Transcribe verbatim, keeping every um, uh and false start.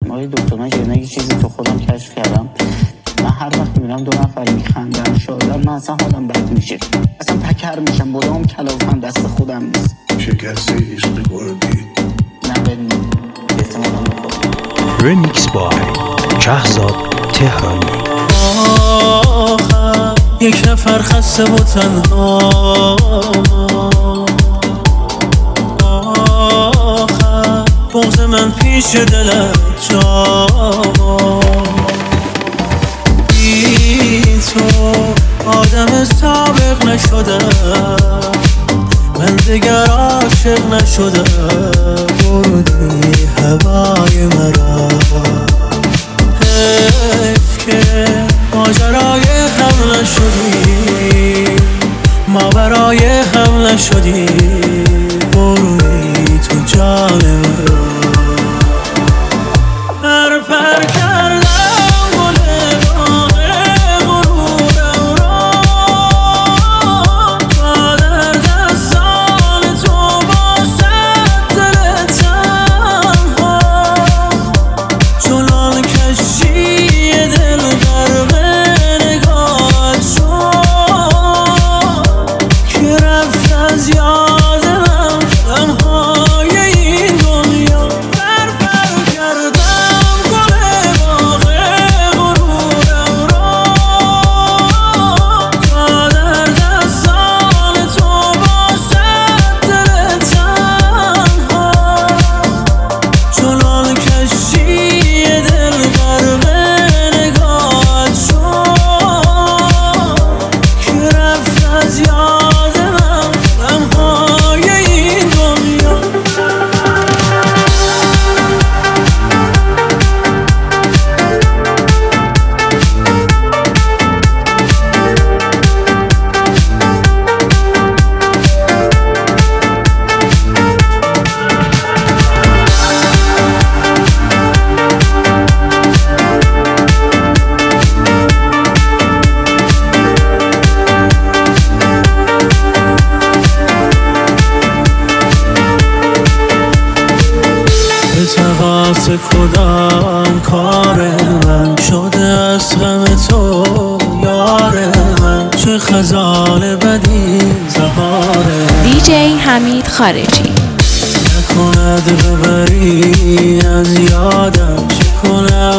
آقای دکتر من یه چیزی تو خودم کشف کردم. من هر وقت میبینم دو نفر میخندن شادم، من اصلا حالم بد میشه، اصلا تکر میشم، بودم کلافم دست خودم نیست. شکسته عشق کردی نه بریم احتمالا بخورم. رمیکس بای شهزاد تهرانی. آخر یک نفر خسته و تنها، آخر بغض من پیش دلت جا، بی تو آدم سابق نشده، من دیگر عاشق نشده، بردی هوای مرا، حیف که ماجرای هم نشدی، ما برای هم نشدی، بردی تو جان مرا. پر پر کردم تقاس کدام کار من شده از غم تو یار من، چه خزان بدی زهار دی جی حمید خارجی. نکند ببری از یادم، چه کنم